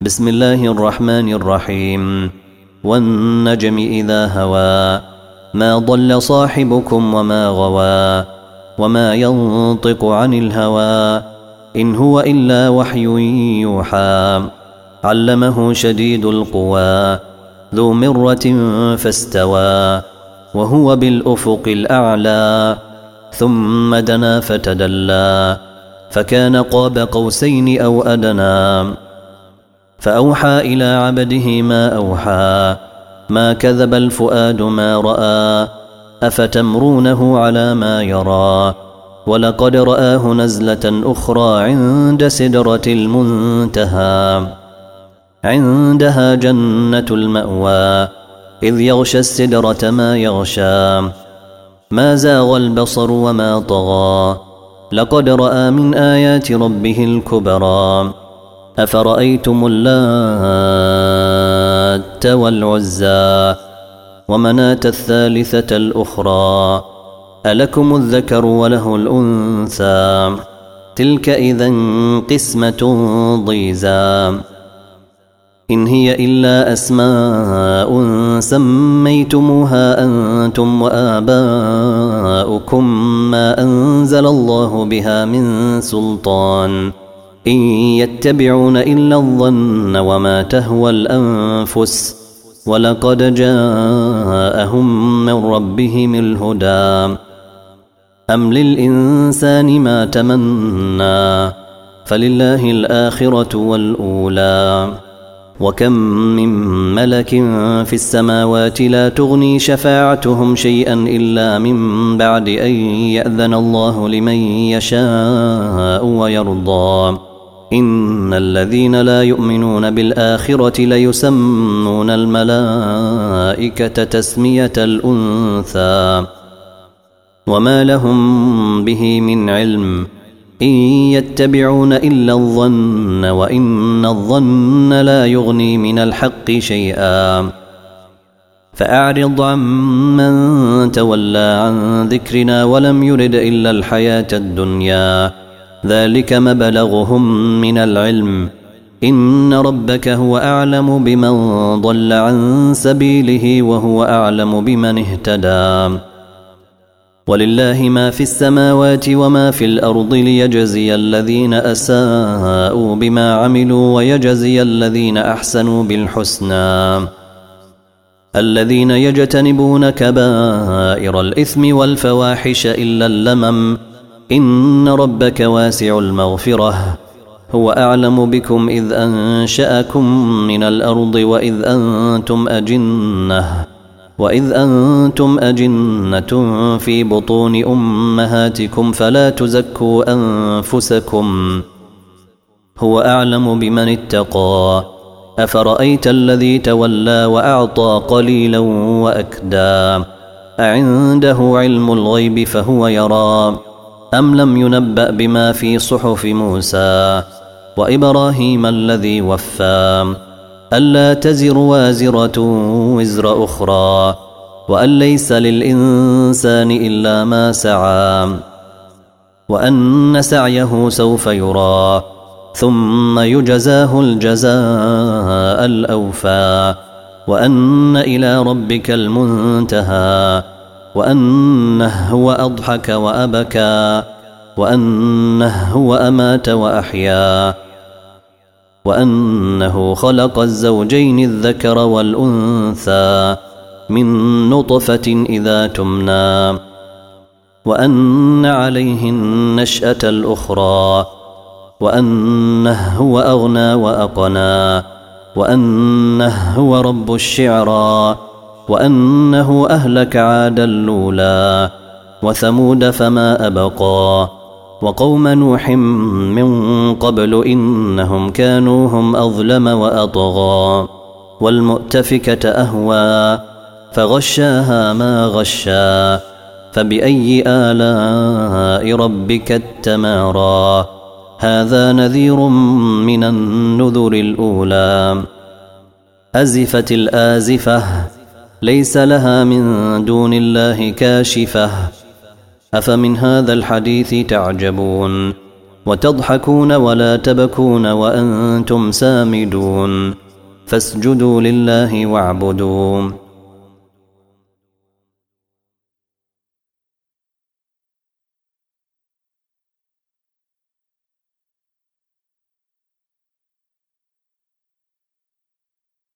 بسم الله الرحمن الرحيم. والنجم إذا هوى ما ضل صاحبكم وما غوى وما ينطق عن الهوى إن هو إلا وحي يوحى علمه شديد القوى ذو مرة فاستوى وهو بالأفق الأعلى ثم دنا فتدلى فكان قاب قوسين أو أدنى فأوحى إلى عبده ما أوحى ما كذب الفؤاد ما رأى أفتمرونه على ما يرى ولقد رآه نزلة أخرى عند سدرة المنتهى عندها جنة المأوى إذ يغشى السدرة ما يغشى ما زاغ البصر وما طغى لقد رأى من آيات ربه الكبرى أفرأيتم اللات والعزى ومناة الثالثة الأخرى ألكم الذكر وله الأنثى تلك إذن قسمة ضيزى إن هي إلا أسماء سميتموها أنتم وآباؤكم ما أنزل الله بها من سلطان إن يتبعون إلا الظن وما تهوى الأنفس ولقد جاءهم من ربهم الهدى أم للإنسان ما تمنى فلله الآخرة والأولى وكم من ملك في السماوات لا تغني شفاعتهم شيئا إلا من بعد أن يأذن الله لمن يشاء ويرضى إن الذين لا يؤمنون بالآخرة ليسمون الملائكة تسمية الأنثى وما لهم به من علم إن يتبعون إلا الظن وإن الظن لا يغني من الحق شيئا فأعرض عمن تولى عن ذكرنا ولم يرد إلا الحياة الدنيا ذلك مبلغهم من العلم إن ربك هو أعلم بمن ضل عن سبيله وهو أعلم بمن اهتدى ولله ما في السماوات وما في الأرض ليجزي الذين أساءوا بما عملوا ويجزي الذين أحسنوا بالحسنى الذين يجتنبون كبائر الإثم والفواحش إلا اللمم إن ربك واسع المغفرة هو أعلم بكم إذ أنشأكم من الأرض وإذ أنتم أجنة في بطون أمهاتكم فلا تزكوا أنفسكم هو أعلم بمن اتقى أفرأيت الذي تولى وأعطى قليلا وأكدى أعنده علم الغيب فهو يرى أم لم ينبأ بما في صحف موسى وإبراهيم الذي وفى ألا تزر وازرة وزر أخرى وأن ليس للإنسان إلا ما سعى وأن سعيه سوف يرى ثم يجزاه الجزاء الأوفى وأن إلى ربك المنتهى وأنه هو أضحك وأبكى وأنه هو أمات وأحيا وأنه خلق الزوجين الذكر والأنثى من نطفة إذا تمنى وأن عليه النشأة الأخرى وأنه هو أغنى وأقنى وأنه هو رب الشعرى وأنه أهلك عاد الأولى وثمود فما أبقى وقوم نوح من قبل إنهم كانوا هم أظلم وأطغى والمؤتفكة أهوى فغشاها ما غشا فبأي آلاء ربك التمارى هذا نذير من النذر الأولى أزفت الآزفة ليس لها من دون الله كاشفة أفمن هذا الحديث تعجبون وتضحكون ولا تبكون وأنتم سامدون فاسجدوا لله واعبدوا